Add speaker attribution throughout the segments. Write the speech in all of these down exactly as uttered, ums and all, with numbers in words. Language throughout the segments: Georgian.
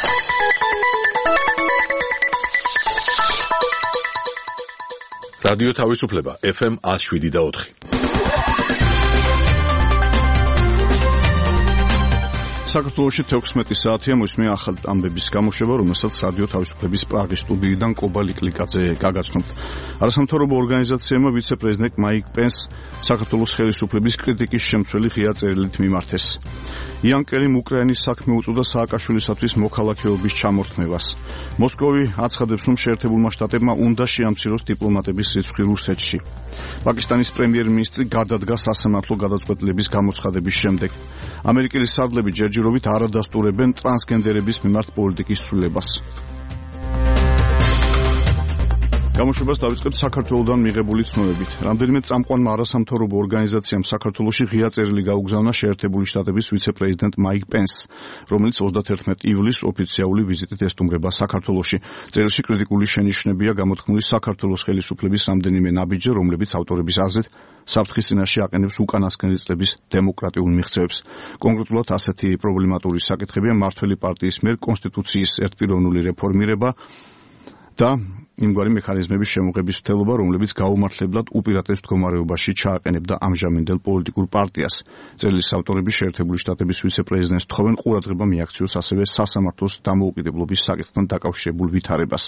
Speaker 1: რადიო თავისუფლება ეფ ემ one oh seven და four.
Speaker 2: საქართველოში თექვსმეტი საათია მოსმე ახალ ამბების გამოშვება, რომელსაც რადიო თავისუფლების პრაღის სტუდიიდან კობა ლიკლიკაძე გაგაცნობთ. არასამთავრობო ორგანიზაციებმა ვიცე-პრეზიდენტ მაიკ პენს საქართველოს ხელისუფლების კრიტიკის შემცველი ღია წერილით მიმართეს. იან კელიმ უკრაინის საქმე უწოდა სააკაშვილისათვის მოქალაქეობის ჩამორთმევას. მოსკოვი აცხადებს, რომ შეერთებულმა შტატებმა უნდა შეამციროს დიპლომატების რიცხვი რუსეთში. პაკისტანის პრემიერ-მინისტრი გადადგა სასამართლო გადაწყვეტილების გამოცხადების შემდეგ. ამერიკელი სარდლები ჯერჯერობით არ ადასტურებენ ტრანსგენდერების მიმართ პოლიტიკის ცვლილებას. გამოშვებას დავიწყებთ საქართველოსდან მიღებული ცნობებით. რამდენიმე წამყვანმა არასამთავრობო ორგანიზაციამ საქართველოში ღია წერილი გაუგზავნა შეერთებული შტატების ვიცე-პრეზიდენტ მაიკ პენსს, რომელიც ოცდაათერთმეტი ივლისს ოფიციალური ვიზიტით ესტუმრება საქართველოში. წერილში კრიტიკული შენიშვნებია გამოთქმული საქართველოს ხელისუფლების რამდენიმე ნაბიჯზე, რომლებიც ავტორების აზრით საფრთხის წინაშე აყენებს უკანასკნელი წლების დემოკრატიულ მიღწევებს. კონკრეტულად ასეთი პრობლემატური საკითხებია მმართველი პარტიის მიერ კონსტიტუციის ერთპიროვნული რეფორმირება და იმგვარი მექანიზმების შემოღების მცდელობა, რომლებიც გაუმართლებლად უპირატეს მდგომარეობაში ჩააყენებდა ამჟამინდელ პოლიტიკურ პარტიას. წერილის ავტორები შეერთებული შტატების ვიცე-პრეზიდენტს თხოვენ ყურადღება მიაქციოს ასევე სასამართლოს დამოუკიდებლობის საკითხთან დაკავშირებულ ვითარებას.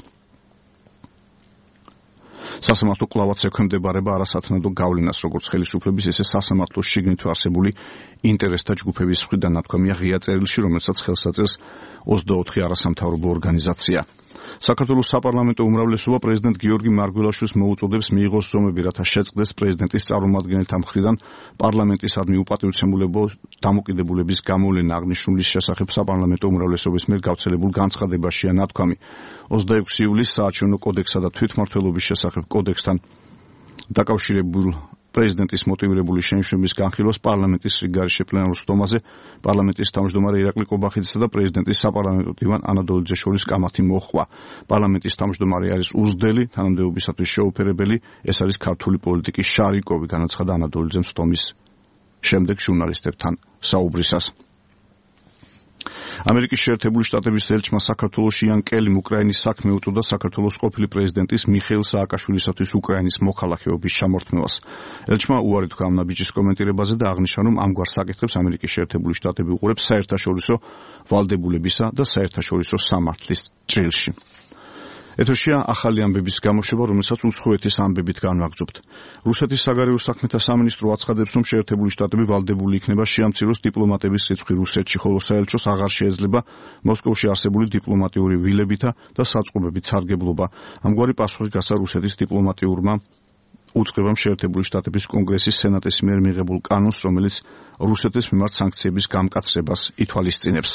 Speaker 2: სასამართლო კვლავაც ექვემდებარება არასათანადო გავლენას, როგორც ხელისუფლების, ესე სასამართლოს შიგნით არსებული ინტერესთა ჯგუფების მხრიდან, ნათქვამია ღია წერილში, რომელსაც ხელს აწერს ოცდაოთხი არასამთავრობო ორგანიზაცია. საქართველოს საპარლამენტო უმრავლესობა პრეზიდენტ გიორგი მარგველაშვილს მოუწოდებს მიიღოს ზომები, რათა შეწყდეს პრეზიდენტის წარმომადგენელთა მხრიდან პარლამენტისადმი უპატივცემულება დამოკიდებულების გამოვლენა. აღნიშნულის შესახებ საპარლამენტო უმრავლესობის მიერ გავრცელებულ განცხადებაშია ნათქვამი. ოცდაექვსი ივლისს საარჩევნო კოდექსსა და თვითმმართველობის შესახებ კოდექსთან დაკავშირებულ პრეზიდენტის მოტივირებული შენიშვნების განხილვას პარლამენტის რიგგარეშე პლენარულ სტომაზე პარლამენტის თავმჯდომარე ირაკლი კობახიძესა და პრეზიდენტის საპარლამენტო დივან ანა დოლიძეს შორის კამათი მოჰყვა. პარლამენტის თავმჯდომარე არის უზრდელი, თანამდებობისათვის შეუფერებელი, ეს არის ქართული პოლიტიკის შარიკოვი, განაცხადა ანა დოლიძემ სტომის შემდეგ ჟურნალისტებთან საუბრისას. ამერიკის შეერთებული შტატების ელჩმა საქართველოში იან კელიმ უკრაინის საქმე უწოდა საქართველოს ყოფილი პრეზიდენტის მიხეილ სააკაშვილისათვის უკრაინის მოქალაქეობის ჩამორთმევას. ელჩმა უარი თქვა ამ ნაბიჯის კომენტირებაზე და აღნიშნა, რომ ამგვარ საკითხებს ამერიკის შეერთებული შტატები უყურებს საერთაშორისო ვალდებულებისა და საერთაშორისო სამართლის ჭრილში. ეთერშია ახალი ამბების გამოშვება, რომელსაც უცხოეთის ამბებით განვაგრძობთ. რუსეთის საგარეო საქმეთა სამინისტრო აცხადებს, რომ შეერთებული შტატები ვალდებული იქნება შეამციროს დიპლომატების რიცხვი რუსეთში, ხოლო საელჩოს აღარ შეეძლება მოსკოვში არსებული დიპლომატიური ვილებითა და საწყობებით სარგებლობა. ამგვარი პასუხი გასცა რუსეთის დიპლომატიურმა უწყებამ შეერთებული შტატების კონგრესის სენატის მიერ მიღებულ კანონს, რომელიც რუსეთის მიმართ სანქციების გამკაცრებას ითვალისწინებს.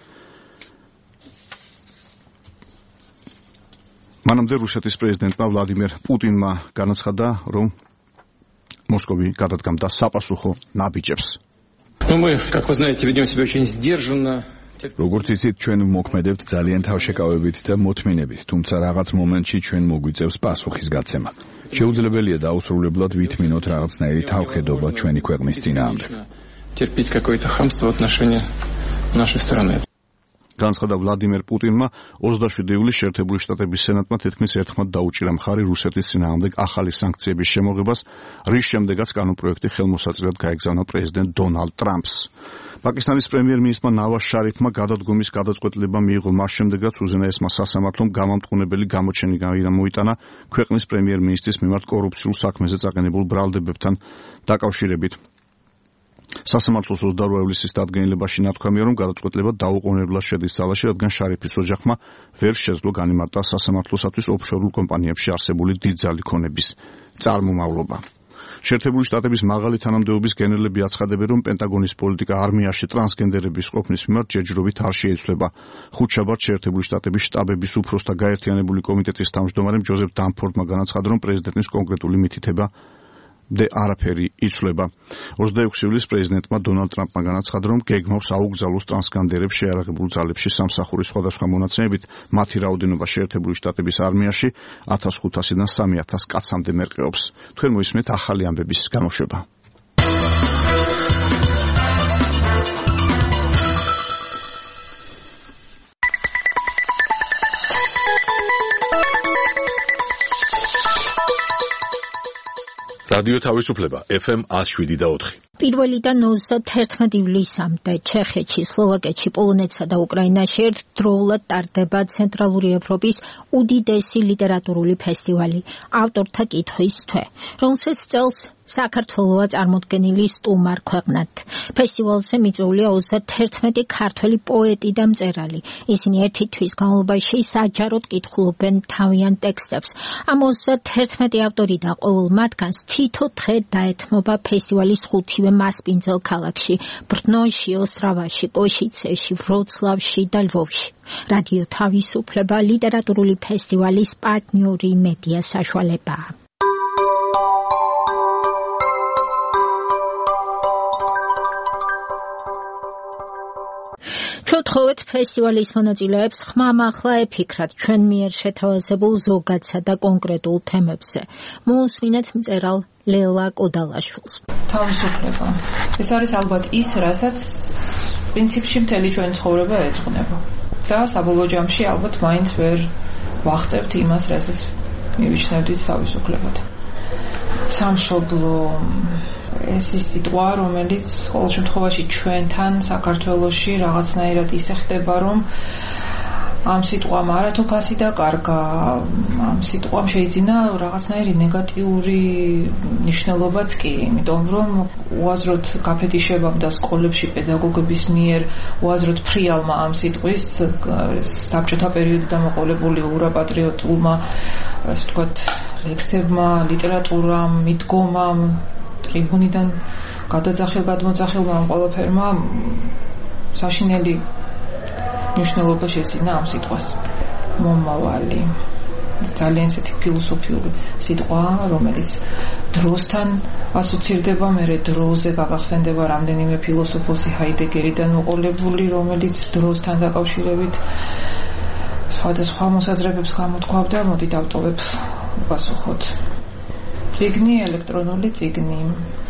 Speaker 2: მანამდე რუსეთის პრეზიდენტმა ვლადიმერ პუტინმა განაცხადა, რომ მოსკოვი გადადგამდა საპასუხო ნაბიჯებს. როგორც იცით, ჩვენ მოქმედებთ ძალიან თავშეკავებით და მოთმინებით, თუმცა რაღაც მომენტში ჩვენ მოგვიწევს პასუხის გაცემა. შეუძლებელია დაუსრულებლად ვითმინოთ რაღაცნაირი თავხედობა ჩვენი ქვეყნის წინააღმდეგ. განაცხადა ვლადიმერ პუტინმა ოცდაშვიდი ივლისს შეერთებული შტატების სენატმა თითქმის ერთხმად დაუჭირა მხარი რუსეთის წინააღმდეგ ახალი სანქციების შემოღებას, რის შემდეგაც კანონპროექტი ხელმოსაწირად გაეგზავნა პრეზიდენტ დონალდ ტრამპს. პაკისტანის პრემიერ-მინისტრმა ნავაზ შარიფმა გადადგომის გადაწყვეტილება მიიღო მას შემდეგ, რაც უზენაესმა სასამართლომ გამამტყუნებელი გამოჩენი მოიტანა ქვეყნის პრემიერ-მინისტრის მიმართ კორუფციულ საქმეზე წაყენებულ ბრალდებებთან დაკავშირებით. სასამართლოს ოცდაორი ივლისის დადგენილებაში ნათქვამია, რომ გადაწყვეტილება დაუყოვნებლად შედის ძალაში, რადგან შარიფის ოჯახმა ვერ შეძლო განიმარტა სასამართლოსათვის ოფშორულ კომპანიებში არსებული დიდძალი ქონების წარმომავლობა. შეერთებული შტატების მაღალი თანამდებობის გენერლები აცხადებენ, რომ პენტაგონის პოლიტიკა არმიაში ტრანსგენდერების ყოფნის მიმართ ჯერჯერობით არ შეიცვლება. ხუთშაბათს შეერთებული შტატების შტაბების უფროსთა გაერთიანებული კომიტეტის თავმჯდომარემ ჯოზეფ დანფორდმა განაცხადა, რომ პრეზიდენტის კონკრეტული მითითება და არაფერი იცვლება. ოცდაექვსი ივლისს პრეზიდენტმა დონალდ ტრამპმა განაცხადა, რომ გეგმავს აუგზავნოს ტრანსგენდერებს შეიარაღებულ ძალებში სამსახურის სხვადასხვა მონაცემებით. მათი რაოდენობა შეერთებული შტატების არმიაში ათას ხუთასიდან სამი ათას კაცამდე მერყეობს. თქვენ მოისმენთ ახალი ამბების გამოშვება.
Speaker 1: რადიო თავისუფლება ეფ ემ one oh seven და four.
Speaker 3: პირველიდან ოცდაათერთმეტი ივლისამდე ჩეხეთში, სლოვაკეთში, პოლონეთსა და უკრაინაში ერთდროულად ტარდება ცენტრალური ევროპის უდიდესი ლიტერატურული ფესტივალი ავტორთა კითხვის თვე, რომელსაც წელს საქართველოა წარმოდგენილი სტუმარ ქვეყნად. ფესტივალზე მიწვეულია ოცდაათერთმეტი ქართველი პოეტი და მწერალი. ისინი ერთი თვის განმავლობაში საჯაროდ კითხულობენ თავიანთ ტექსტებს. ამ ოცდაათერთმეტი ავტორი და ყოველ მათგანს თითო დღე დაეთმობა ფესტივალის ხუთივე მასპინძელ ქალაქში, ბრნოში, ოსტრავაში, კოშიცეში, ვროცლავში და ლვოვში. რადიო თავისუფლება ლიტერატურული ფესტივალის პარტნიორი მედია საშუალებაა. ჩვენ თხოვეთ ფესტივალის მონაწილეებს ხმამაღლა ეფიქრათ ჩვენ მიერ შეთავაზებულ ზოგადსა და კონკრეტულ თემებზე. მოусმინეთ მწერალ ლელა კოდალაშვილს.
Speaker 4: თავისუფლება. ეს არის ალბათ ის, რასაც პრინციპში მთელი ჩვენი ცხოვრება ეძღვნება. და საბოლოო ჯამში ალბათ მაინც ვერ ვახწევთ იმას, რასაც მივიჩნევდით თავისუფლებად. სამშობლო ეს ის სიტყვა, რომელიც ყოველ შემთხვევაში ჩვენთან საქართველოში რაღაცნაირად ისე ხდება, რომ ამ სიტყვამ არათოფასი და კარგა, ამ სიტყვამ შეიძინა რაღაცნაირი ნეგატიური ნიშნულობაც კი, იმიტომ რომ უაზროდ გაფეთიშებამ და სკოლებში პედაგოგების მიერ უაზროდ ფრიალმა ამ სიტყვის საბჭოთა პერიოდიდან მოყოლებული ურაპატრიოტულმა, ასე ვთქვათ, ლექსებმა, ლიტერატურამ, მიდგომამ, ტრიბუნიდან გადაძახილ გადმოძახილმა ამ ყველაფერმა საშინელი ნიშნულობა შეძინა ამ სიტყვას. მომავალი. ძალიან ისეთი ფილოსოფიური სიტყვა, რომელიც დროსთან ასოცირდება, მერე დროზე გაგახსენდება რამდენიმე ფილოსოფოსი ჰაიდეგერიდან მოყოლებული, რომელიც დროსთან დაკავშირებით სხვადასხვა მოსაზრებებს გამოთქვამდა. მოდით ავტოვებ უპასუხოთ. წიგნი, ელექტრონული წიგნი.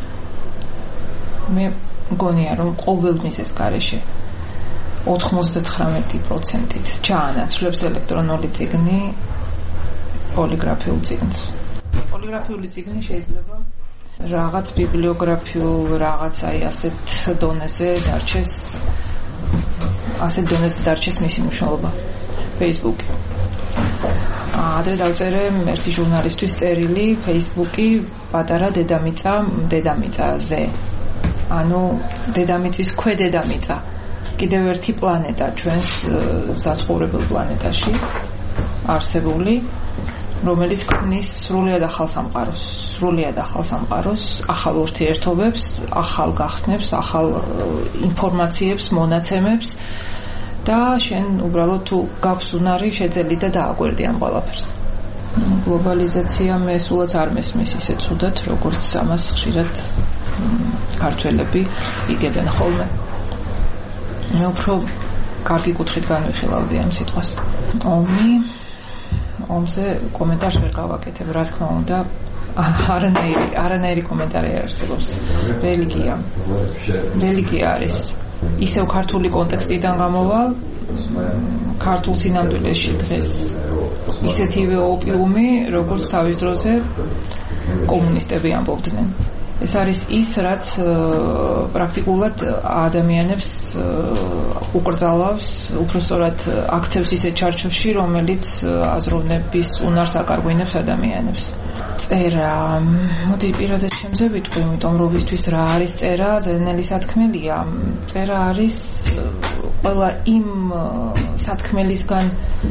Speaker 4: მე მგონია, რომ ყოველ მიზეს გარეშე ოცდათვრამეტი პროცენტით ჩაანაცვლებს ელექტრონული წიგნი პოლიგრაფიულ წიგნს. პოლიგრაფიული წიგნი შეიძლება რაღაც ბიბლიოგრაფიულ, რაღაც აი ასეთ დონეზე დარჩეს, ასეთ დონეზე დარჩეს მისი მნიშვნელობა. Facebook. ადრე დავწერე ერთი ჟურნალისტვის წერილი, Facebook-ი პატარა დედამიწა, დედამიწაზე. ანუ დედამიწის ქვედედამიწა. კიდევ ერთი პლანეტა ჩვენს საცხოვრებელ პლანეტაში არსებული, რომელიც ქმნის სრულიად ახალ სამყაროს, სრულიად ახალ სამყაროს, ახალ ურთიერთობებს, ახალ გახსნებს, ახალ ინფორმაციებს, მონაცემებს და შენ უბრალოდ თუ გაქვს უნარი შეძელი და დააკვირდი ამ ყველაფერს. გლობალიზაცია მე სულაც არ მესმის ისე ცუდად, როგორც ამას ხშირად ქართველები იგებენ ხოლმე. მე უფრო კარგი კუთხით განვიხილავდი ამ სიტყვას. ომი, ომზე კომენტარს ვერ გავაკეთებ, რა თქმა უნდა, არანაირი, არანაირი კომენტარი არ არსებობს. რელიგია. რელიგია არის ისევ ქართული კონტექსტიდან გამოვალ, ქართულ სინამდვილეში დღეს ისეთივე ოპიუმი, როგორც თავის დროზე კომუნისტები ამბობდნენ. ეს არის ის, რაც პრაქტიკულად ადამიანებს უკრძალავს, უბრალოდ აქცევს ისეთ ჩარჩოში, რომელიც აზროვნების უნარს აკარგვინებს ადამიანებს. წერა, მოდი პირადად ჩემზე ვიტყვი, იმიტომ რომ ვისთვის რა არის წერა, ძნელი სათქმელია. წერა არის ყველა იმ სათქმელისგან,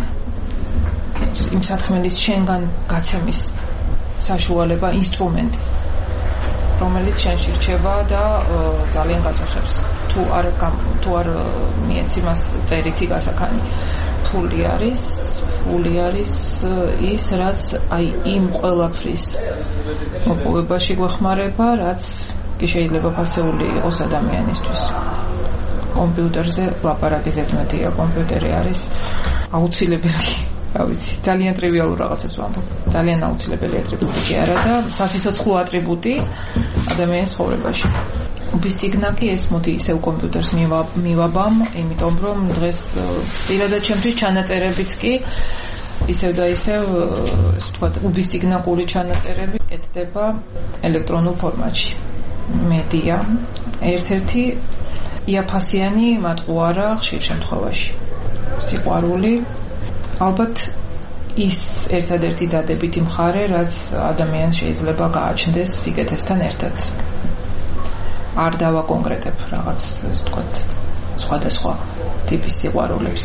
Speaker 4: იმ სათქმელის შენგან გაცემის საშუალება, ინსტრუმენტი, რომელიც შენში რჩება და ძალიან გაწუხებს. თუ არ თუ არ მიეც იმას წერითი გასაქანი. ფული არის, ფული არის ის, რაც აი იმ ყველაფრის მოპოვებაში გვეხმარება, რაც კი შეიძლება ფასეული იყოს ადამიანისთვის. კომპიუტერზე ლაპარაკი ზედმეტია, კომპიუტერი არის აუცილებელი. რა ვიცი, ძალიან ტრივიალურ რაღაცას ვამბობ. ძალიან აუცილებელი ატრიბუტი კი არა და სასიცოცხლო ატრიბუტი ადამიანის ცხოვრებაში. უბის ციგნა კი ეს მოდი ისევ კომპიუტერს მივაბამ, იმიტომ რომ დღეს პირადად ჩემთვის ჩანაწერებიც კი ისევ და ისევ, ესე ვთქვათ, უბის ციგნაკური ჩანაწერები, კეთ ხდება ელექტრონულ ფორმატში. მედია ერთ-ერთი იაფასიანი მატყუარა ხშირ შემთხვევაში. სიყვარული ალბათ ის ერთადერთი დადებითი მხარე, რაც ადამიანს შეიძლება გააჩნდეს სიკეთესთან ერთად. არ დავაკონკრეტებ რაღაც, ასე ვთქვათ, სხვადასხვა ტიპის სიყვარულებს.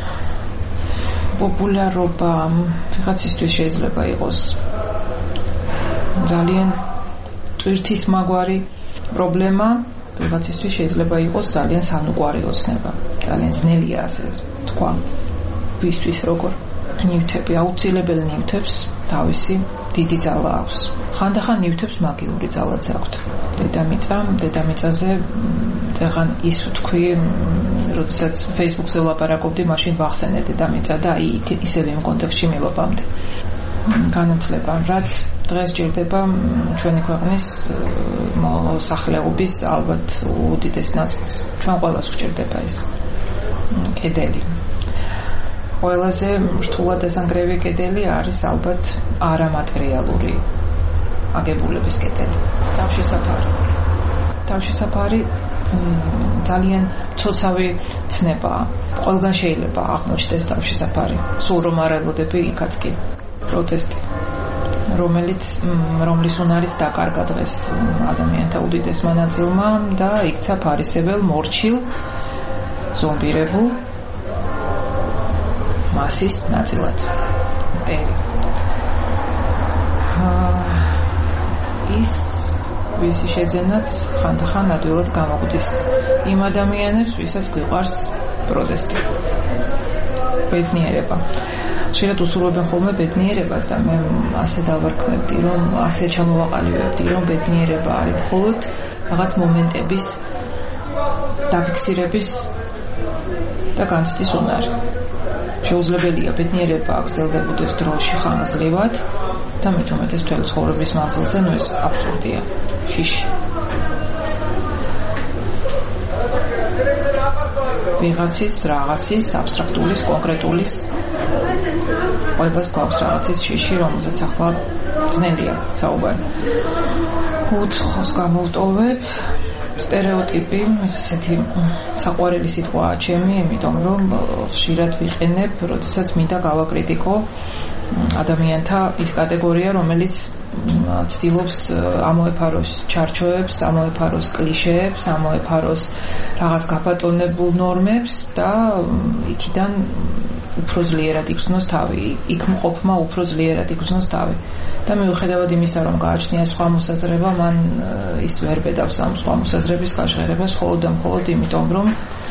Speaker 4: პოპულარობა ვიღაცისთვის შეიძლება იყოს ძალიან ტვირთის მაგვარი პრობლემა, ვიღაცისთვის შეიძლება იყოს ძალიან სანუკვარი ოცნება. ძალიან ძნელია ასე თქვა. ვისთვის როგორ ნივთები აუცილებელ ნივთებს თავისი დიდი ძალა აქვს. ხანდახან ნივთებს მაგიური ძალაც აქვთ. დედამიწა, დედამიწაზე წეღან ის ვთქვი, როდესაც Facebook-ზე ვლაპარაკობდი, მაშინ ვახსენე დედამიწა და აი ისევე იმ კონტექსტში მივაბამდი. განათლება, რაც დღეს ჭირდება ჩვენი ქვეყნის მოსახლეობის ალბათ უდიდეს ნაწილს. ჩვენ ყველას გვჭირდება ეს კედელი. ყველაზე რთულად დასანგრევი კედელი არის ალბათ არამატერიალური აგებულების კედელი. თავშესაფარი. თავშესაფარი ძალიან ცოცავი ცნებაა. ყველგან შეიძლება აღმოჩნდეს თავშესაფარი. სულ რომ არ ელოდები იქაც კი პროტესტი, რომელიც რომლის უნარის დაკარგა დღეს ადამიანთა უდიდესმა ნაწილმა და იქცა ფარისებელ, მორჩილ, ზომბირებულ მასის ნაწილად. ტერი. ის ვისი შეძენაც ხანდახან ადვილად გამოგვდის იმ ადამიანებს, ვისაც გვიყვარს პროტესტი. ბედნიერება. შეიძლება უსურვებენ ხოლმე ბედნიერებას და მე ასე დავარქმევდი, რომ ასე ჩამოვაყალიბებდი, რომ ბედნიერება არის მხოლოდ რაღაც მომენტების დაფიქსირების და განცდის უნარი. შეუძლებელია ბედნიერება აგრძელდებოდეს დროში ხანგრძლივად და მით უმეტეს მთელი ცხოვრების მანძილზე, ნუ ეს აბსურდია. შიში. ვიღაცის, რაღაცის, აბსტრაქტულის, კონკრეტულის ყველას გვაქვს რაღაცის შიში, რომელსაც ახლა ძნელია საუბარი. უცხოს გამოვტოვებ სტერეოტიპი, ესეთი საყვარელი სიტყვაა ჩემი, იმიტომ რომ ხშირად ვიყენებ, როდესაც მინდა გავაკრიტიკო ადამიანთა ის კატეგორია, რომელიც ცდილობს ამოეფაროს ჩარჩოებს, ამოეფაროს კლიშეებს, ამოეფაროს რაღაც გაბატონებულ ნორმებს და იქიდან უფრო ძლიერად იგრძნოს თავი, იქ მყოფმა უფრო ძლიერად იგრძნოს თავი. და მიუხედავად იმისა, რომ გააჩნია სხვა მოსაზრება, მან ის ვერ ბედავს ამ სხვა მოსაზრების გაჟღერებას მხოლოდ და მხოლოდ იმიტომ, რომ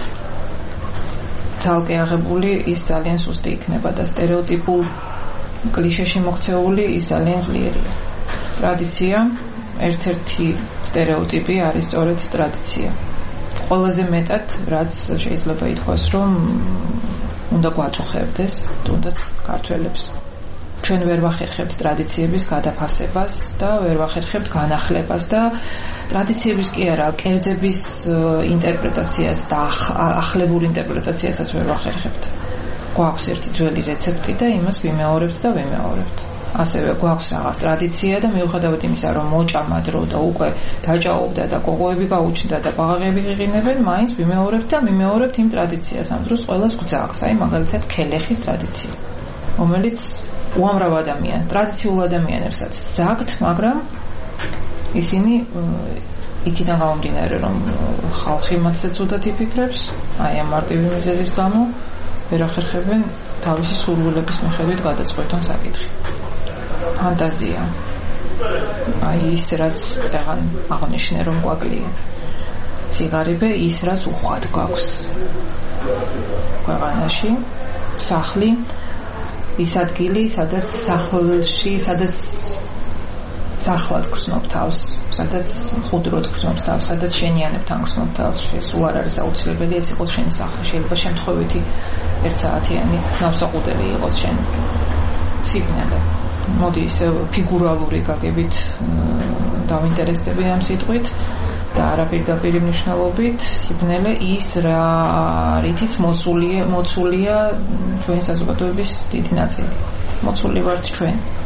Speaker 4: ძალკე აღებული ის ძალიან სუსტი იქნება და სტერეოტიპულ კლიშეში მოქცეული ის ძალიან ძლიერია. ტრადიცია, ერთ-ერთი სტერეოტიპი არის სწორედ ტრადიცია. ყველაზე მეტად, რაც შეიძლება ითქვას, რომ უნდა გვაწუხებდეს, თუნდაც ქართველებს. ჩვენ ვერ ვახერხებთ ტრადიციების გადაფასებას და ვერ ვახერხებთ განახლებას და ტრადიციების კი არა, კერძების ინტერპრეტაციას და ახლებურ ინტერპრეტაციასაც ვერ ვახერხებთ. გვაქვს ერთი ძველი რეცეპტი და იმას ვიმეორებთ და ვიმეორებთ. ასევე გვაქვს რაღაც ტრადიცია და მიუხედავად იმისა, რომ მოჭამა დრო და უკვე დაჭაობდა და კოღოები გაუჩნდა და ბაღები ღიღინებენ, მაინც ვიმეორებთ და ვიმეორებთ იმ ტრადიციას. ამ დროს ყველას გვძაქვს, აი მაგალითად ქელეხის ტრადიცია, რომელიც უამრავ ადამიანს, ტრადიციულ ადამიანებსაც ზაგთ, მაგრამ ისინი იქიდან გამომდინარე, რომ ხალხი მათზე ცუდად იფიქრებს, აი ამ მარტივი მიზეზის გამო ვერ ახერხებენ თავისი სურვილების მიხედვით გადაწყვეტონ საკითხი. ფანტაზია. აი ის, რაც წეღან აღნიშნე, რომ გვაკლია. ციგარიბე ის, რაც უხვად გვაქვს ქვეყანაში, სახლი, ის ადგილი, სადაც სახლში, სადაც სახლად გრძნობ თავს, სადაც ხუდროდ გრძნობ თავს, სადაც შენიანებთან გრძნობ თავს. სულ არ არის აუცილებელი ეს იყოს შენი სახლი, შეიძლება შემთხვევითი ერთსაათიანი ნავსაყუდელი იყოს შენი სიბნელე. მოდი ისე ფიგურალური გაგებით დავინტერესდები ამ სიტყვით და არაპირდაპირ მნიშვნელობით სიბნელე ის რა რითიც მოსულია მოცულია ჩვენი საზოგადოების დიდი ნაწილი. მოცული ვართ ჩვენ.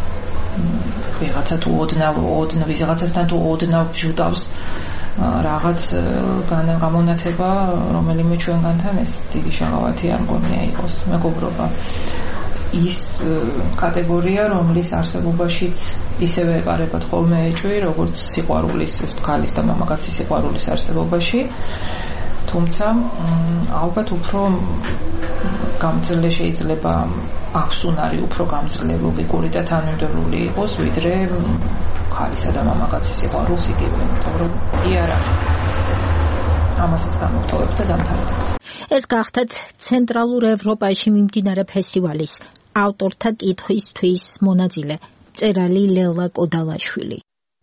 Speaker 4: ვიღაცა თუ ოდნავ ოდნავ ვიღაცასთან თუ ოდნავ ჟუტავს რაღაც გამონათება რომელიმე ჩვენგანთან ეს დიდი შეღავათი არ მგონია იყოს მეგობრობა ის კატეგორია რომლის არსებობაშიც ისევე ეპარებათ ხოლმე ეჭვი როგორც სიყვარულის ეს ქალის და მამაკაცის სიყვარულის არსებობაში თუმცა ალბათ უფრო გამძლე შეიძლება აბსუნარი უფრო გამძლე ლოგიკური და თანმიმდევრული იყოს ვიდრე ქალისა და მამაკაცის სიყვარულს იგივე იმიტომ რომ კი არა ამასაც გამოვთხოვებ და დამთავრდა
Speaker 3: ეს გახდათ ცენტრალურ ევროპაში მიმდინარე ფესტივალის ავტორთა კითხვისთვის მონაწილე მწერალი ლელა კოდალაშვილი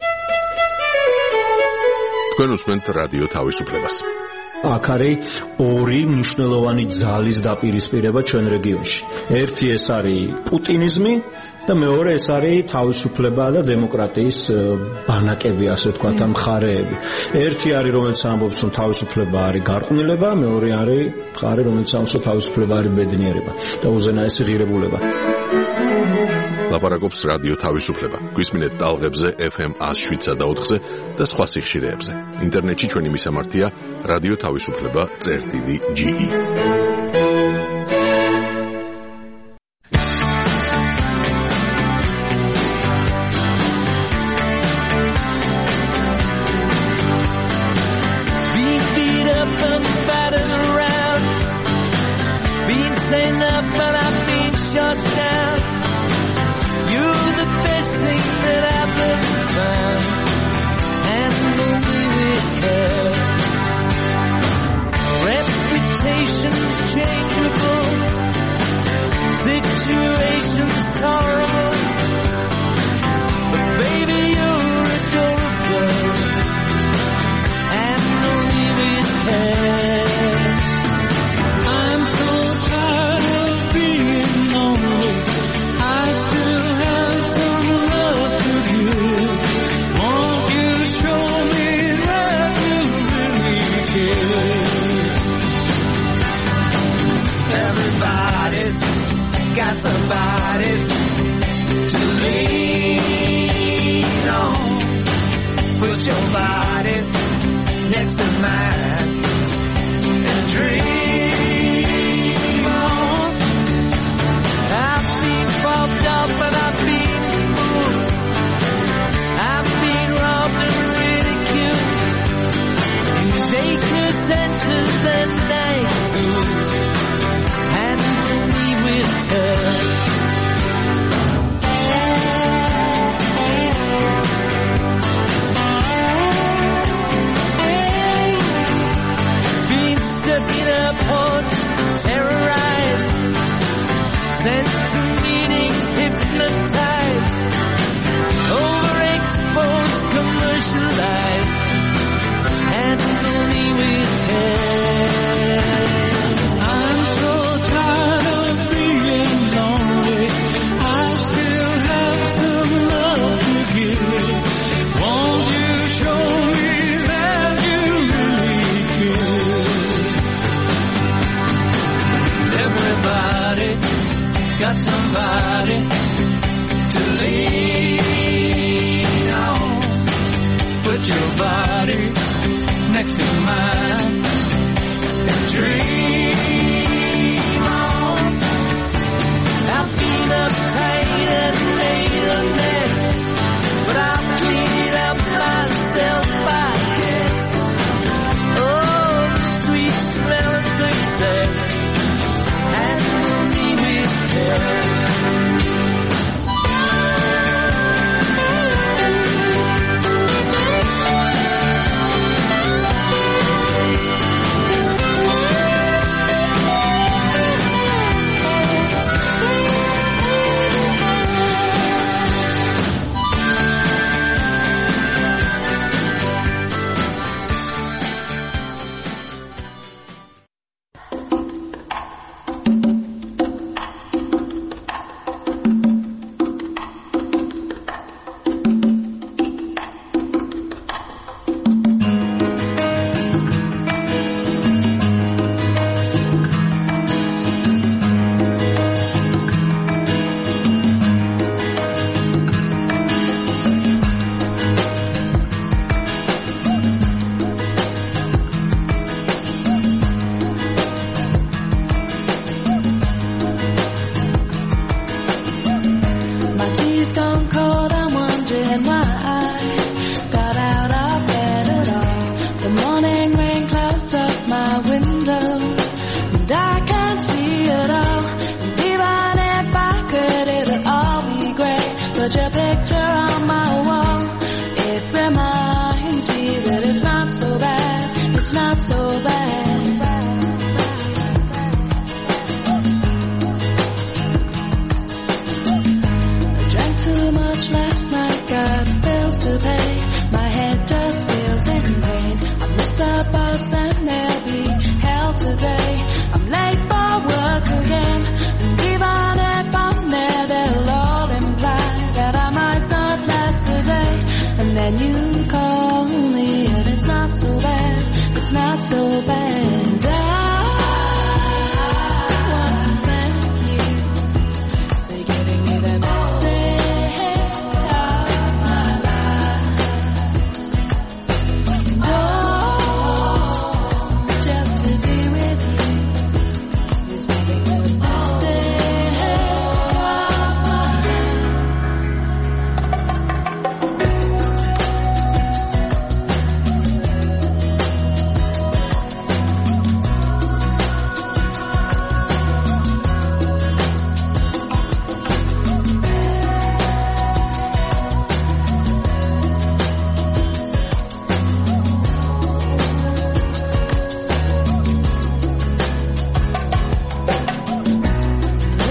Speaker 1: თქვენ უსმენთ რადიო თავისუფლებას
Speaker 5: აქ არის ორი მნიშვნელოვანი ძალის დაპირისპირება ჩვენ რეგიონში. ერთი ეს არის პუტინიზმი და მეორე ეს არის თავისუფლება და დემოკრატიის ბანაკები, ასე ვთქვათ, ამ მხარეები. ერთი არის რომელიც ამბობს რომ თავისუფლება არის გარყვნილება, მეორე არის მხარე რომელიც ამბობს რომ თავისუფლება არის ბედნიერება და უზენაესი ღირებულება.
Speaker 1: ლაპარაკობს რადიო თავისუფლება. გვისმინეთ ტალღებზე ეფ ემ one oh seven და ოთხზე და სხვა სიხშირეებზე. ინტერნეტში ჩვენი მისამართია რადიო თავისუფლება წერტილი ჯი ი.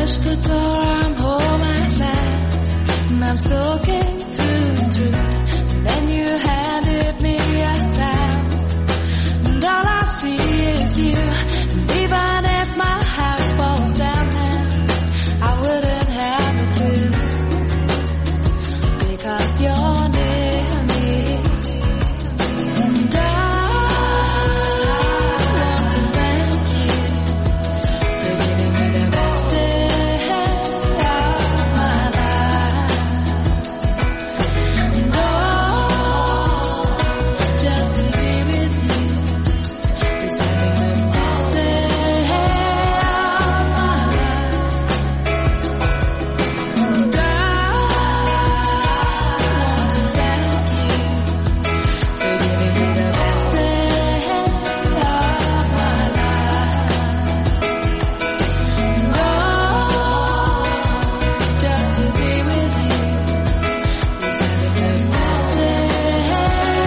Speaker 6: touch the door, I'm home at last, and I'm soaking through and through. And then you handed me a towel, and all I see is you. And even if my house falls down now, I wouldn't have a clue, because you're near me. And I want to thank you for giving me the best day of my life. And oh, just to be with you is having the best day of my life. And I want to thank you for giving me the best day of my life. And oh, just to be with you is having the best day of my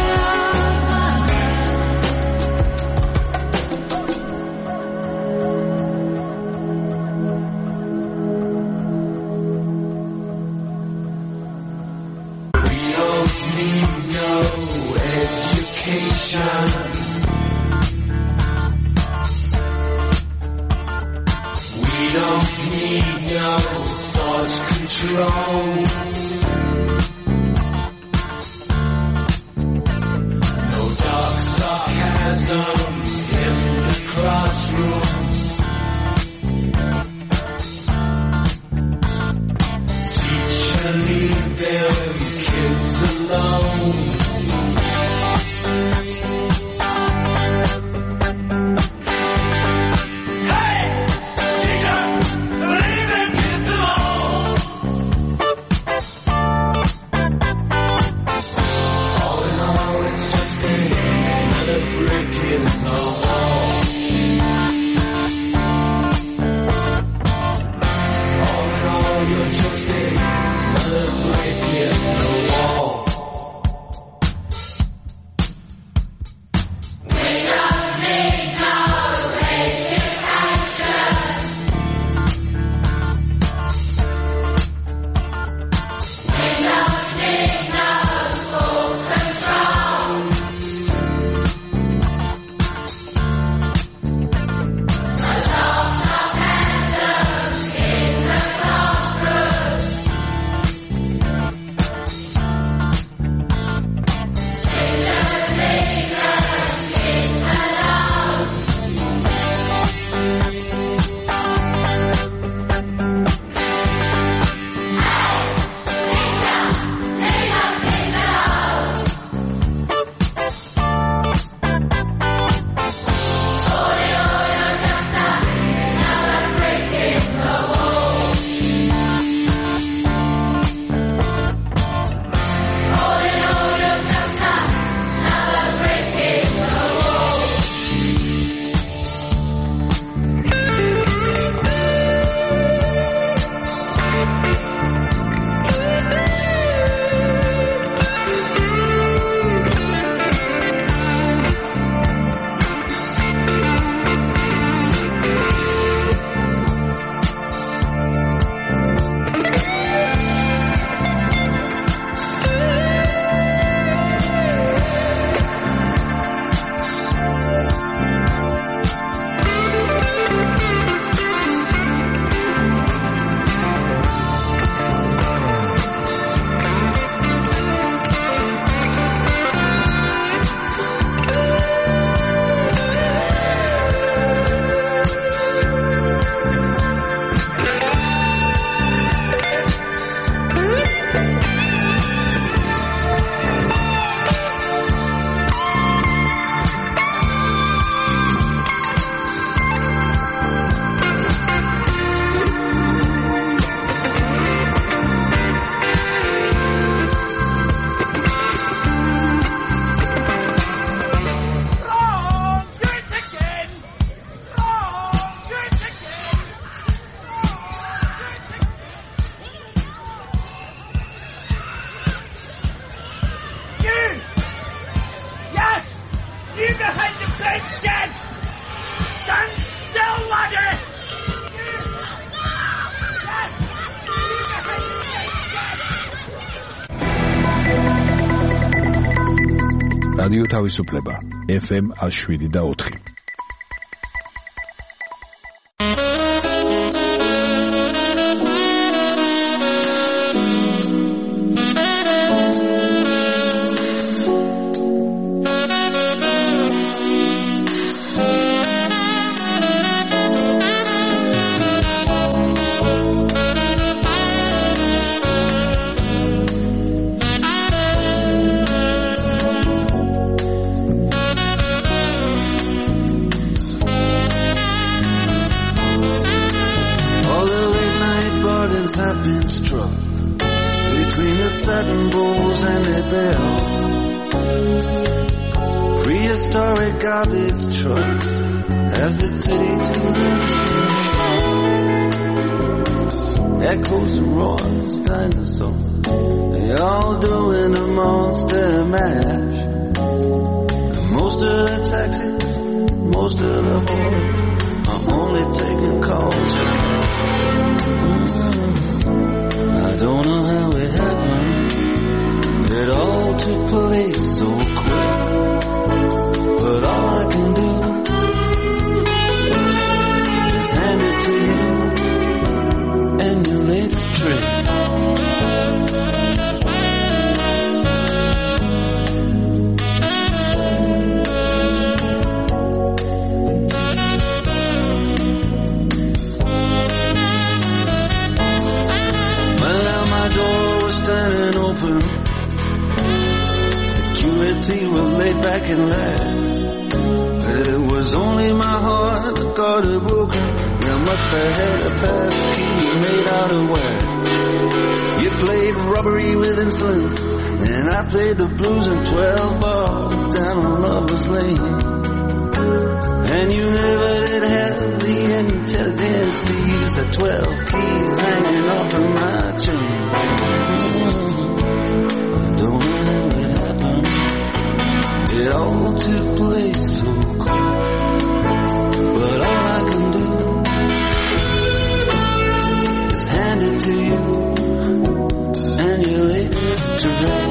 Speaker 7: We don't need no education. We don't need no thought control. No dark sarcasm in the classroom. Teacher, leave them kids alone. Hey! Teacher! Leave them kids alone!
Speaker 8: რადიო თავისუფლება ეფ ემ one oh seven და four.
Speaker 9: Echoes and roars, dinosaurs, they all doing a monster mash. And most of the taxis, most of the whores are only taking calls for cash. I don't know how it happened, it all took place so quick. But all I can do is hand it to you and your latest trick. Well, now my door was standing open, security were laid back and laughed. It was only my heart that got it broken. You must have had a pass key made out of wax. You played robbery with insolence, and I played the blues in twelve bars down on Lover's Lane. And you never did have the intelligence to use the twelve keys hanging off of my chain. I don't know how it happened, it all took place so quick. But all I can do is hand it to you and your latest trick.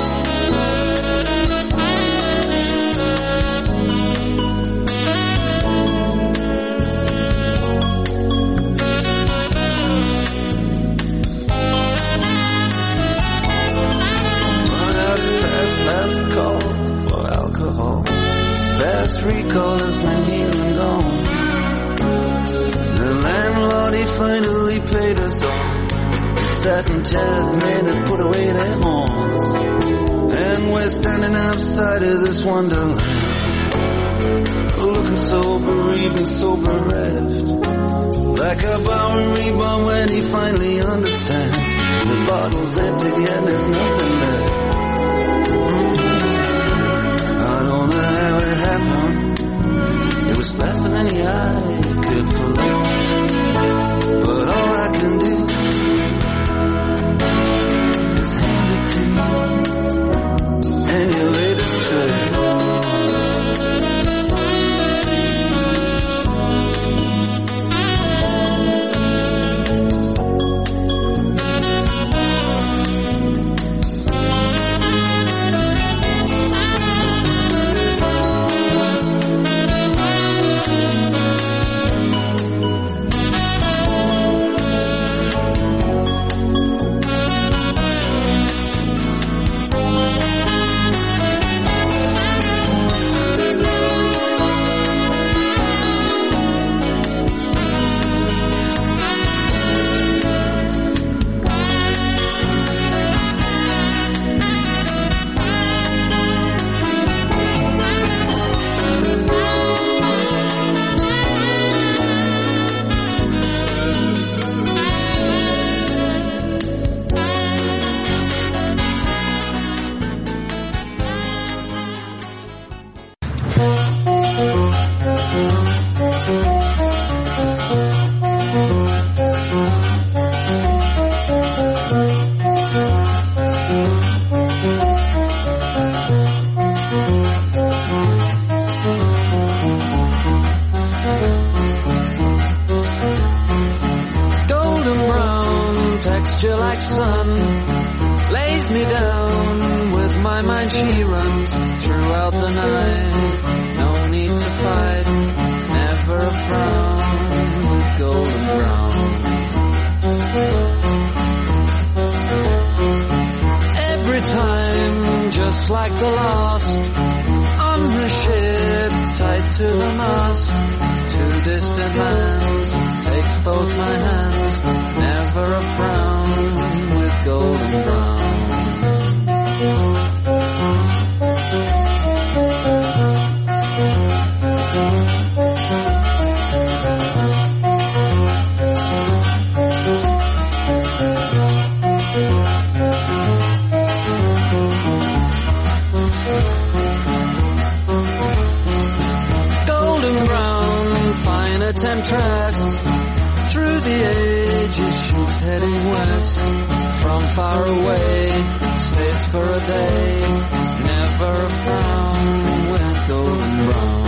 Speaker 9: Run out to pass last call for alcohol. Fast recall has been here and gone. The landlord, he finally paid us off. The satin chairs made us put away their horns. And we're standing outside of this wonderland, looking so bereaved and so bereft, like a Bowery bomb when he finally understands the bottle's empty and there's nothing left. I don't know how it happened, it was faster than the eye could collect. But all I can do is hand it to you and your latest trick. lays me down. With my mind she runs throughout the night. No need to fight, never a frown. With golden brown. Every time, just like the last, on her ship, tied to the mast, to distant lands, takes both my hands, never a frown, with golden brown. Temptress, through the ages she's heading west. From far away, stays for a day, never a frown, with golden brown.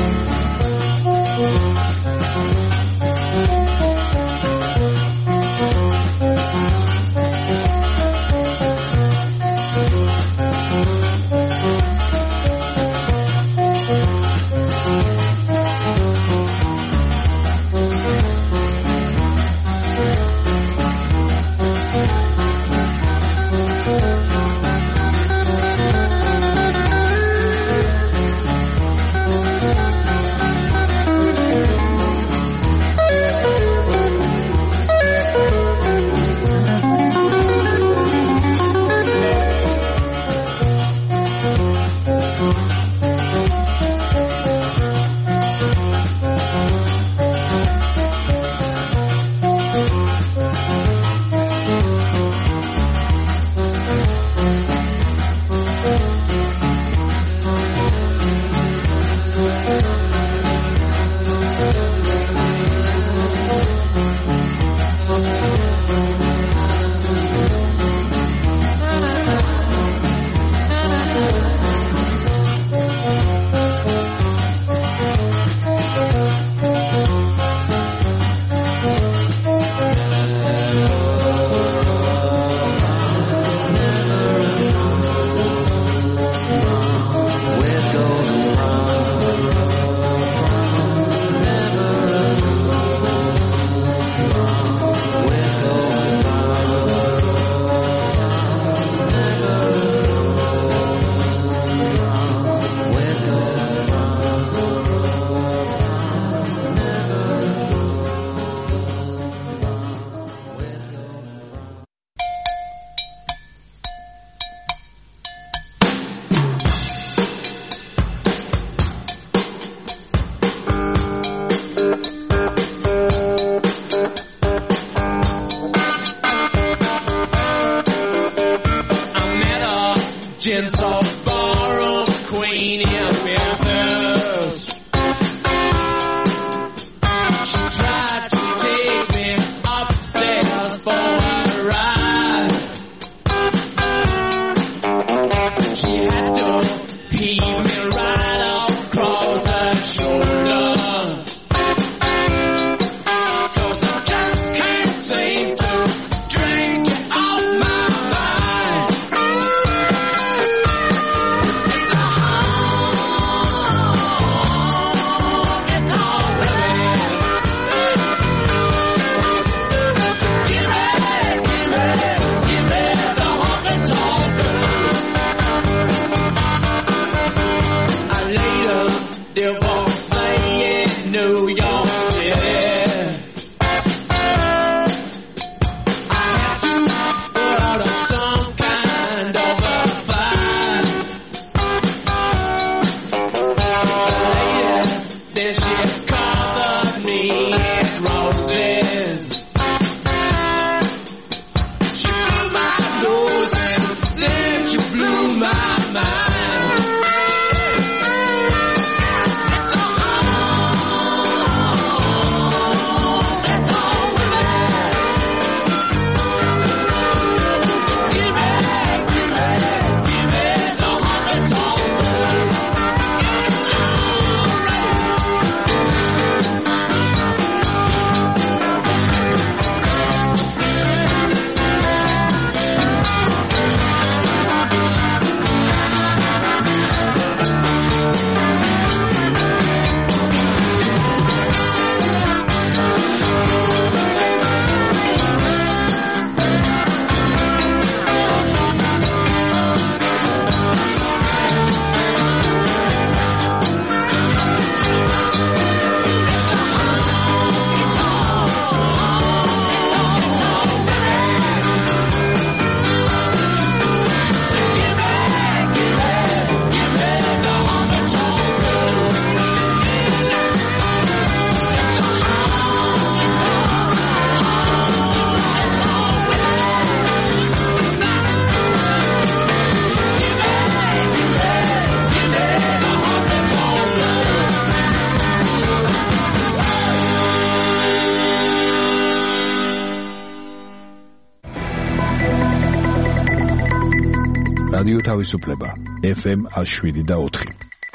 Speaker 8: რადიო თავისუფლება ეფ ემ one oh seven და four.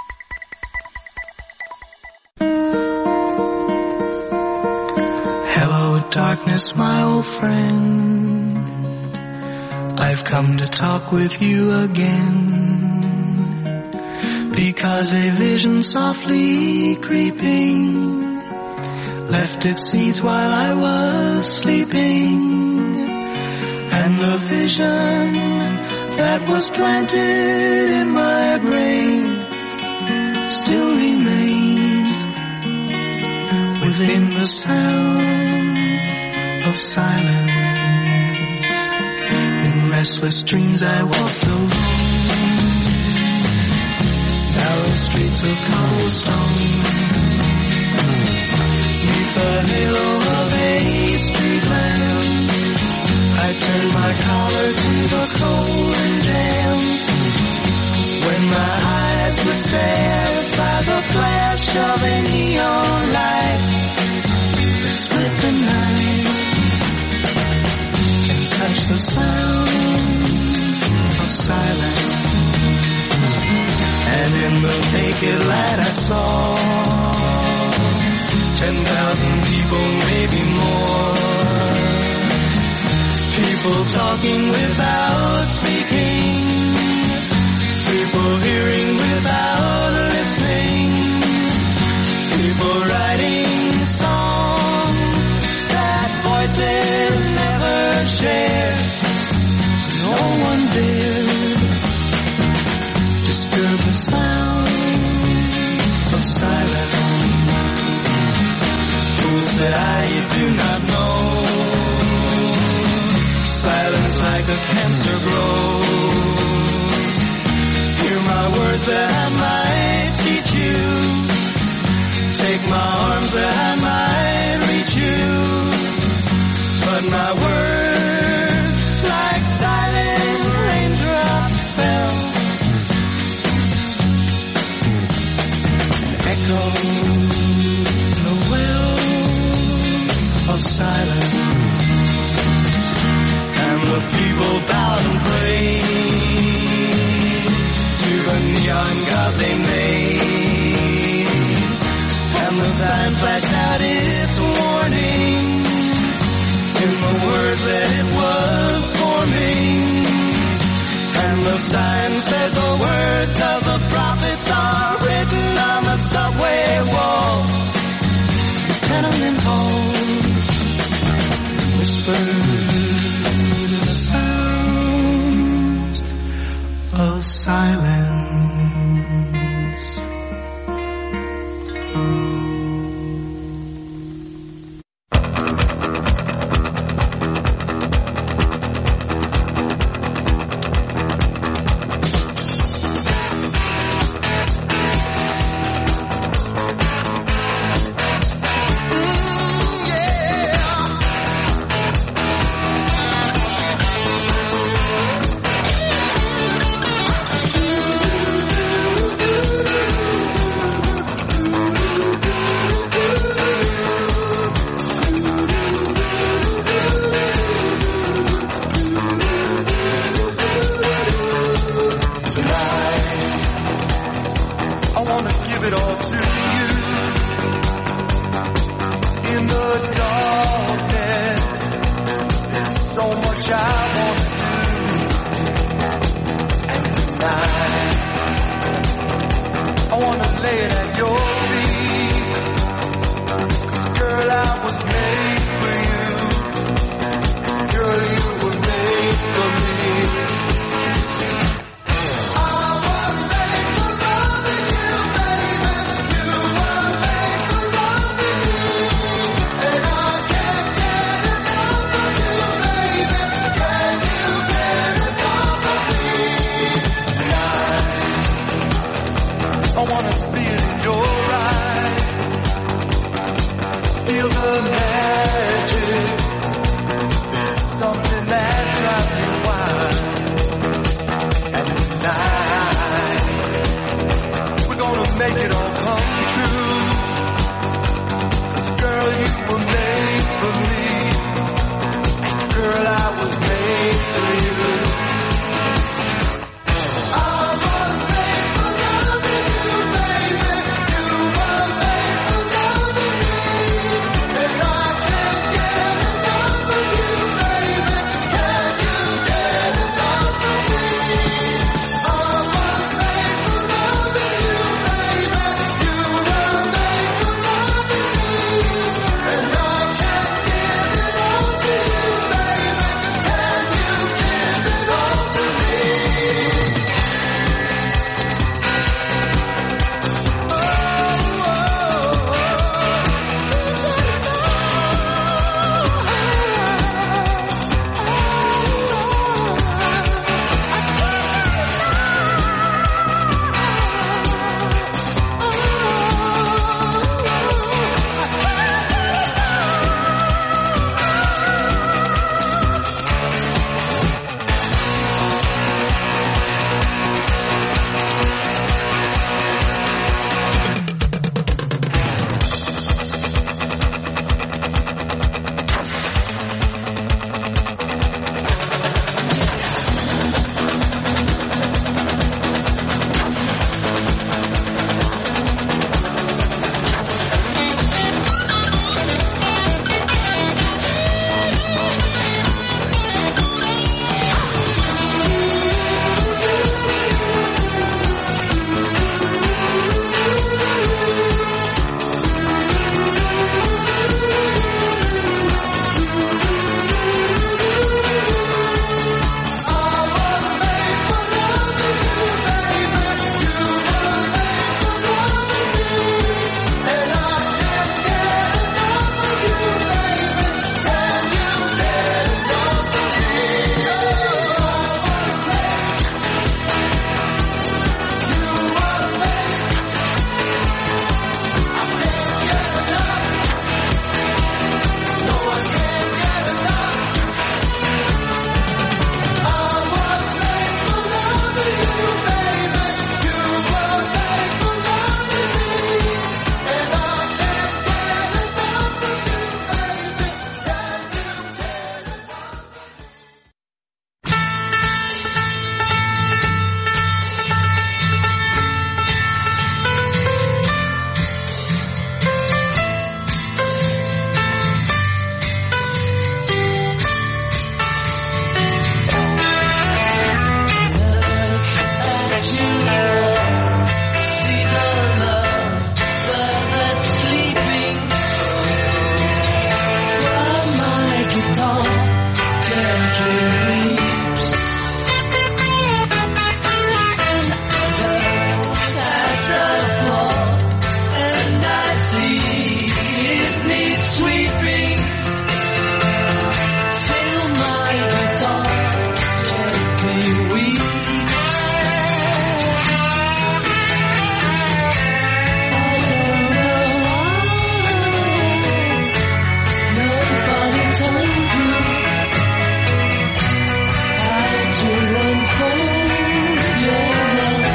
Speaker 7: Hello darkness my old friend, I've come to talk with you again, because a vision softly creeping left its seeds while I was sleeping, and the vision that was planted in my brain still remains within the sound of silence. In restless dreams I walked alone, narrow streets of cobblestone, neath the halo of a street lamp. I turned my collar to the cold and damp, when my eyes were stared by the flash of a neon light that split the night and touched the sound of silence. And in the naked light I saw ten thousand people, maybe more, people talking without speaking, people hearing without listening, people writing songs that voices never shared. No one dared disturb the sound of silence. Fool, said I, you do not know, silence like a cancer grows. Hear my words that I might teach you, take my arms that I might reach you, but my words like silent raindrops fell, echoed the wells of silence. The people bowed and prayed to the neon god they made, and the sign flashed out its warning in the words that it was forming, and the sign said the words of the prophets are written on the subway walls, tenement halls, whispered of silence. weeps. At the floor, and I see it needs sweeping. Still my guitar gently weeps. I don't know why nobody told you how to unfold your love.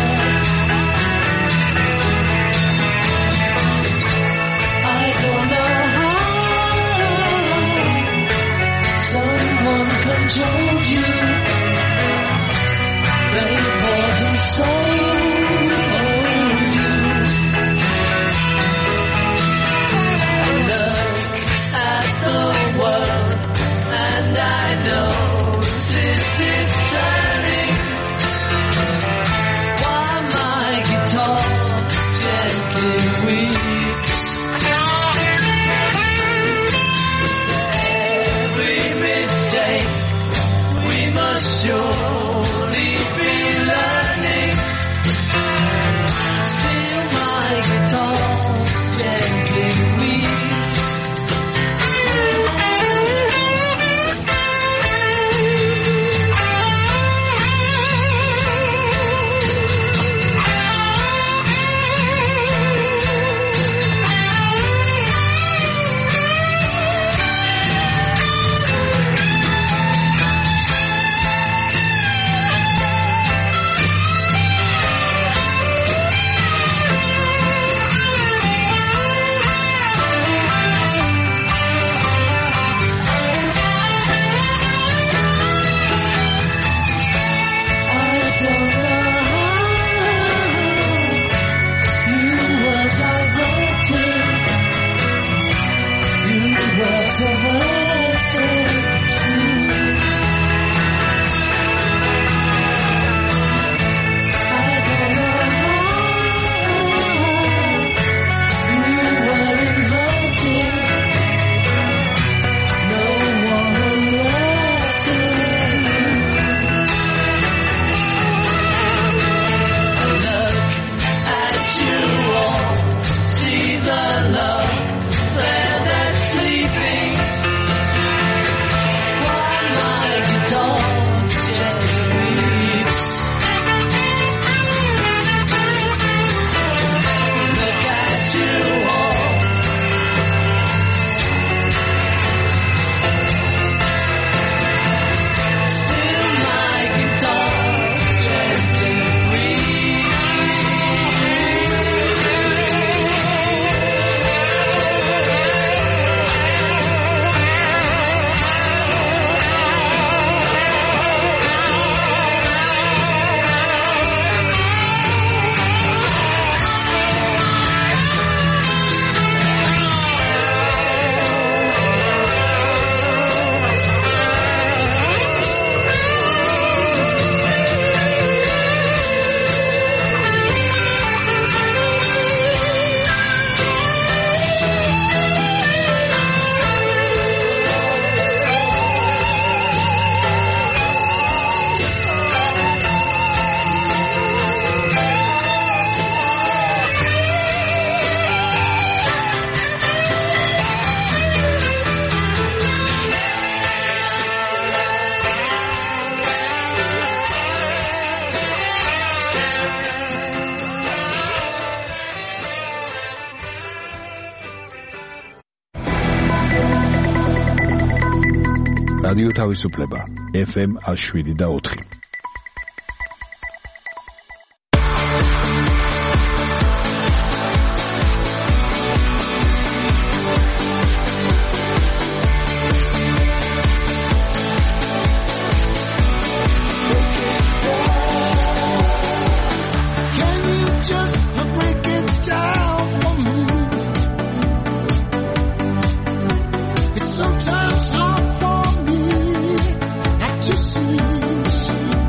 Speaker 7: I don't know how someone controlled you. They bought and sold you. Look at the world, and I notice it's turning. Why my guitar gently weeps. Every mistake we must surely be learning. Still my guitar gently weeps. I don't know how you were diverted, you were perverted too. I don't know how you were inverted, no one alerted you. Look at you all, see the love there that's sleeping. Why my guitar gently weeps. Look at you all. Still my guitar gently weeps.
Speaker 8: რადიო თავისუფლება ეფ ემ one oh seven და four.
Speaker 9: Can you just break it down for me? It's sometimes hard for me not to see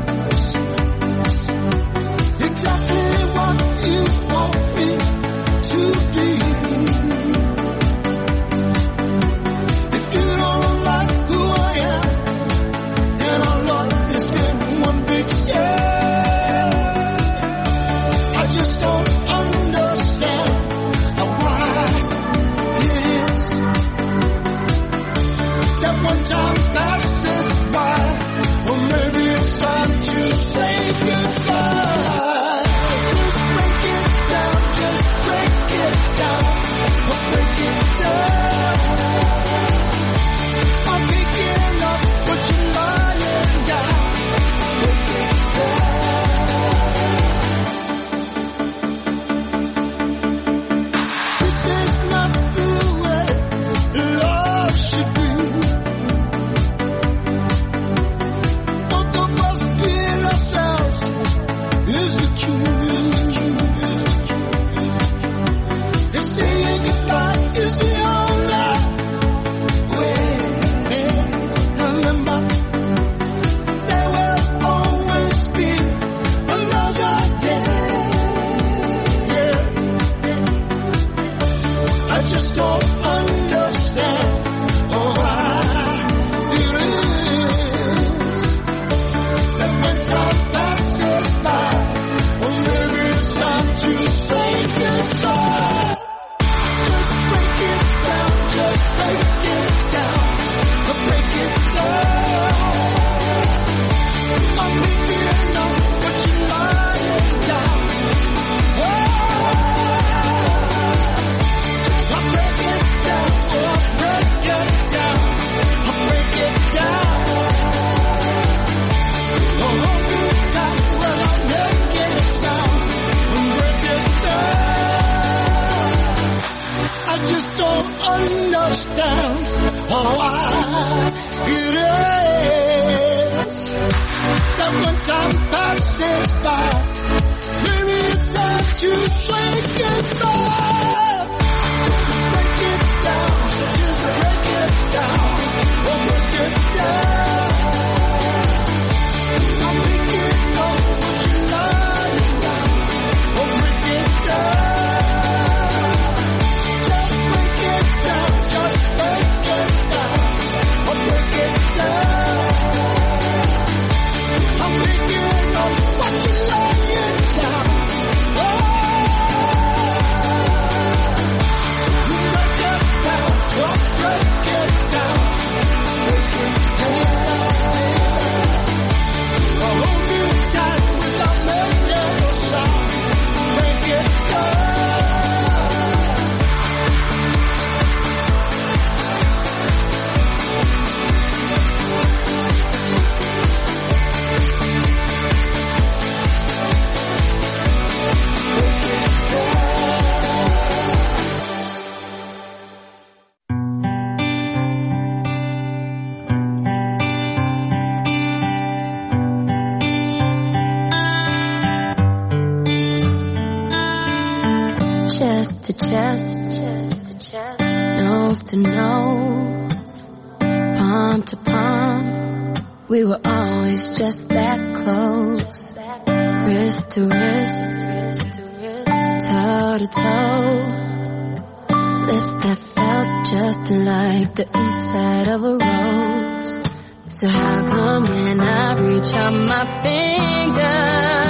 Speaker 10: chest to chest, chest to chest, nose to nose, palm to palm. We were always just that close, wrist to wrist, toe to toe, lips that felt just like the inside of a rose. So how come when I reach out my finger,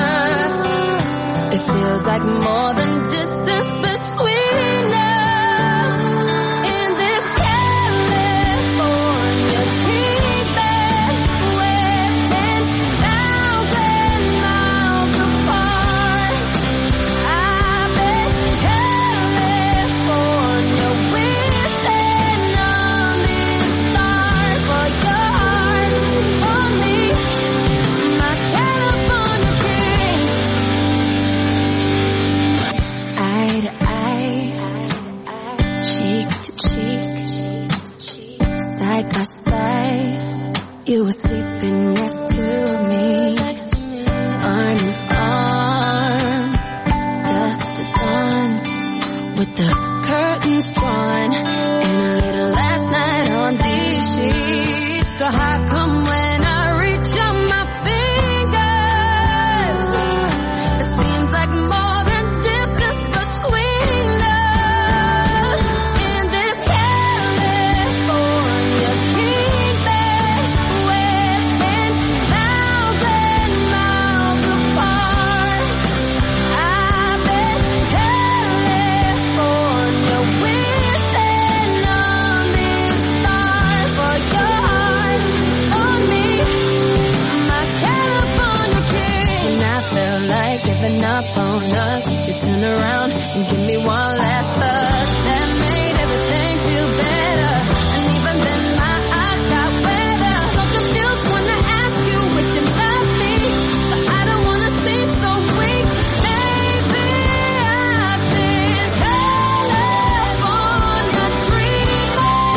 Speaker 10: it feels like more than distance between us in this California seabed, we're ten thousand miles apart. I bet California wishing on this star for your heart, for me, my California king. Eye to eye, cheek to cheek, side by side, you were sleeping next to me, arm in arm, dusk to dawn, with the curtains drawn, and a little last night on these sheets. So how come when I reach out my fingers, it seems like more than distance between us in this California seabed, we're ten thousand miles apart. I bet California wishing on this star for your heart, for me, my California king. And I felt like giving up on us. You turn around and give me one last touch that made everything feel better. And even then my eyes got wetter. So confused when I ask you if you love me, but I don't wanna seem so weak. Maybe I've been California dreaming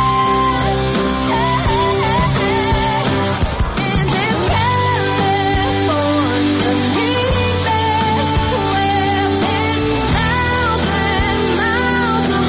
Speaker 10: in this California seabed, we're ten thousand miles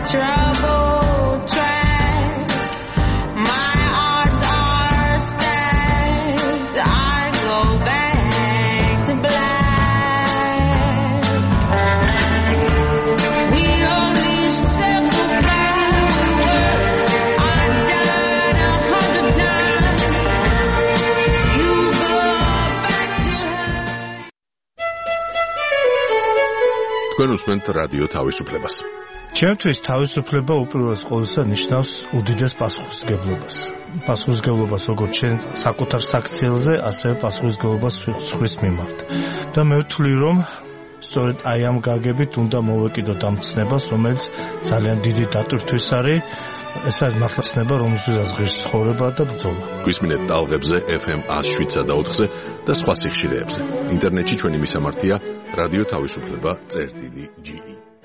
Speaker 6: troubled track. My odds are stacked. I go back to black. We only simple by words. I died a hundred times. You go back to her.
Speaker 1: თქვენ უსმენთ რადიო თავისუფლებას.
Speaker 11: ჩემთვის თავისუფლება უპირველეს ყოვლისა ნიშნავს უდიდეს პასუხისმგებლობას. პასუხისმგებლობას როგორც ჩვენ საკუთარ საქციელზე, ასევე პასუხისმგებლობას სხვის მიმართ. და მე ვთვლი, რომ სწორედ აი ამ გაგებით უნდა მოვეკიდოთ ამ ცნებას, რომელიც ძალიან დიდი დატვირთვის არის. ეს არის მართლა ცნება, რომელსაც ღირს ცხოვრება და ბრძოლა.
Speaker 1: გვისმინეთ ტალღებზე ეფ ემ one oh seven point four-ზე და სხვა სიხშირეებზე. ინტერნეტში ჩვენი მისამართია რადიო თავისუფლება წერტილი ჯი ი.